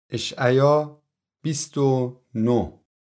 اشعیا 29.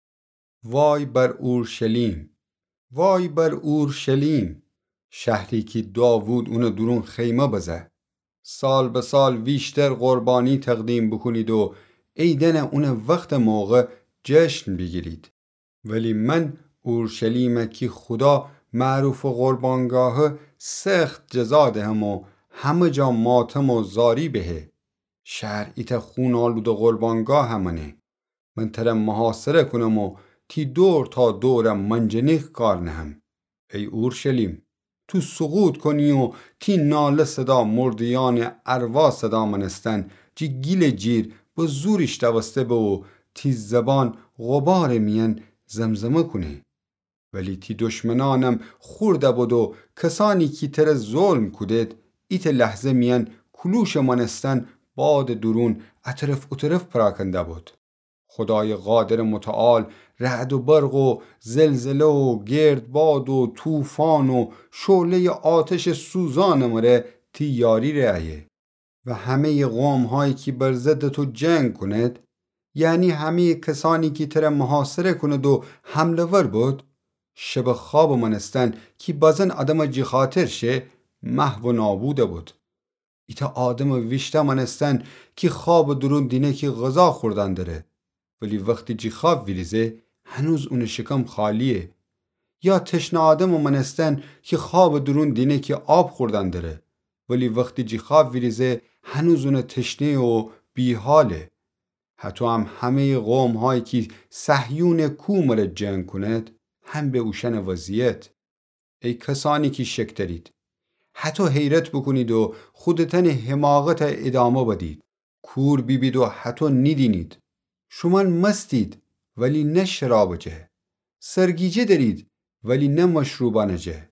وای بر اورشلیم، وای بر اورشلیم، شهری که داوود اونو درون خیمه بزه. سال به سال بیشتر قربانی تقدیم بکنید و عیدن اون وقت موقع جشن بگیرید. ولی من اورشلیم که خدا معروف و قربانگاه سخت جزا دهم و همه جا ماتم و زاری بهه. شهر ایت خون آلود و قربانگاه همانه. من ترم محاصره کنم و تی دور تا دورم منجنیق کار نهم. ای اورشلیم، تو سقوط کنی و تی ناله صدا مردیان اروا صدا منستن جی گیل جیر با زورش دوسته به و تی زبان غبار مین زمزمه کنه. ولی تی دشمنانم خورده بود و کسانی که تر ظلم کدید ایت لحظه مین کلوش منستن باد درون اطرف پراکنده بود. خدای قادر متعال رعد و برق و زلزله و گردباد و طوفان و شعله آتش سوزان مره تی یاری رعیه. و همه قوم هایی که بر ضد تو جنگ کند، یعنی همه کسانی که تر محاصره کند و حمله ور بود، شب خواب منستن که بازن آدم جی خاطر شه محو و نابوده بود. ایتا آدم ویشته منستن که خواب درون دینه که غذا خوردن داره، ولی وقتی جی خواب ویریزه هنوز اون شکم خالیه. یا تشنه آدم منستن که خواب درون دینه که آب خوردن داره، ولی وقتی جی خواب ویریزه هنوز اون تشنه و بیحاله. حتی همه قوم هایی که صهیون کومر جنگ کند هم به اوشن وضعیت. ای کسانی که شک دارید، حتی حیرت بکنید و خودتن حماقت ادامه بدید. کور بیبید و حتی نیدینید. شما مستید ولی نه شرابجه. سرگیجه دارید ولی نه مشروبانجه.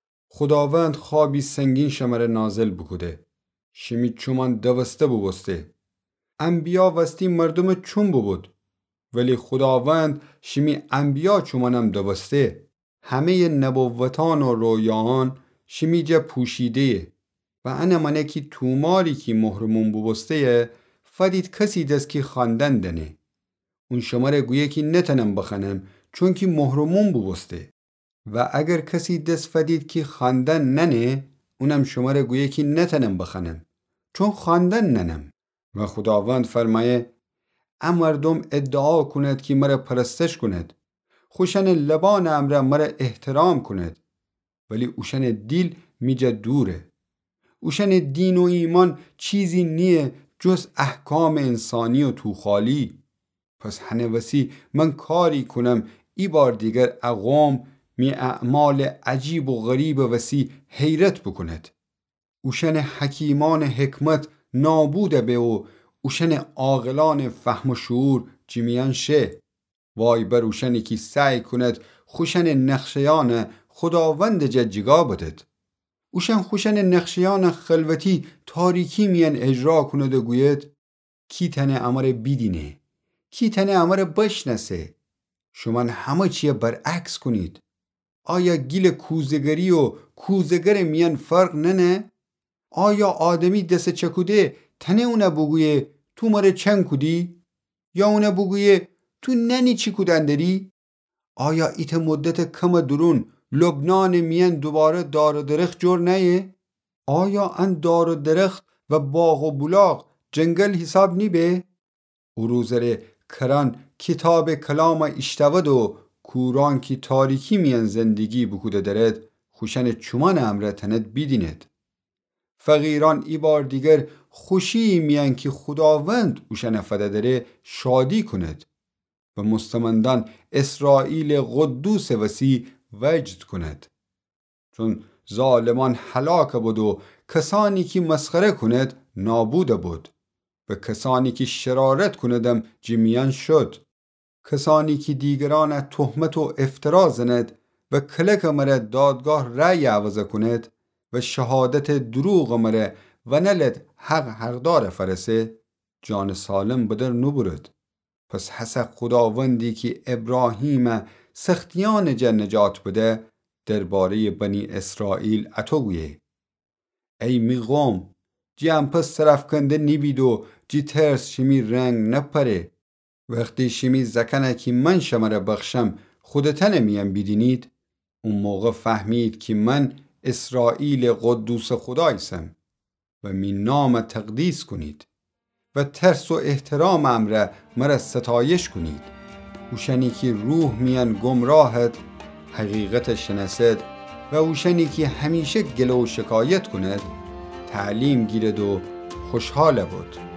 خداوند خوابی سنگین شمره نازل بکده. شمی چومان دوسته ببسته. انبیا وستی مردم چون بود، ولی خداوند شمی انبیا چومانم دوسته. همه نبوتان و رویان شمی جا پوشیده و انا منه که توماری که مهرمون ببسته فدید کسی دست که خواندن دنه. اون شماره گویه که نتنم بخنم چون که مهرمون ببسته. و اگر کسی دست فدید که خواندن ننه، اونم شماره گویه که نتنم بخنم چون خواندن ننم. و خداوند فرمایه ام مردم ادعا کند که مرا پرستش کند، خوشن لبان امره مرا احترام کند، ولی اوشن دیل میجه دوره. اوشن دین و ایمان چیزی نیه جز احکام انسانی و توخالی. پس هنوسی من کاری کنم ای بار دیگر اقوام می اعمال عجیب و غریب وسی حیرت بکند. اوشن حکیمان حکمت نابوده به و اوشن عاقلان فهم و شعور جمیان شه. وای بر اوشنی که سعی کند خوشن نقشیان خداوند ججگا بدد. اوشن خوشن نقشیان خلوتی تاریکی میان اجرا کند و گوید کی تنه امر بیدینه، کی تنه امر بشنسه. شما همه چیه برعکس کنید. آیا گیل کوزگری و کوزگر میان فرق ننه؟ آیا آدمی دست چکوده تنه اونه بگویه تو مره چند کودی؟ یا اونه بگویه تو ننی چی کودن داری؟ آیا ایت مدت کم درون لبنان میان دوباره دار و درخت جور نیه؟ آیا ان دار و درخت و باغ و بلاغ جنگل حساب نیبه؟ او روزره کران کتاب کلام اشتود و کوران کی تاریکی میان زندگی بکوده درد خوشن چومان امره تند بیدیند. فقیران ای بار دیگر خوشی میان که خداوند اوشن فده داره شادی کند و مستمندان اسرائیل قدوس وسی وجد کند. چون ظالمان هلاک بود و کسانی که مسخره کند نابود بود و کسانی که شرارت کندم جمیان شد. کسانی که دیگران تهمت و افترا زند و کلک مره دادگاه رأی عوضه کند و شهادت دروغ مره و نلد حقدار فرسه جان سالم بدر نبرد. پس حسق خداوندی که ابراهیم سختیان نجات بده درباره بنی اسرائیل اتوگویه ای می قوم جی پس سرفکنده نیبید و جی ترس شمی رنگ نپره. وقتی شمی زکنه که من شما را بخشم خودتن میم بیدینید، اون موقع فهمید که من اسرائیل قدوس خدایسم و می نام تقدیس کنید و ترس و احترام امره مرا ستایش کنید. اوشنی که روح میان گمراهت حقیقت شناسد و اوشنی که همیشه گله و شکایت کند تعلیم گیرد و خوشحال بود.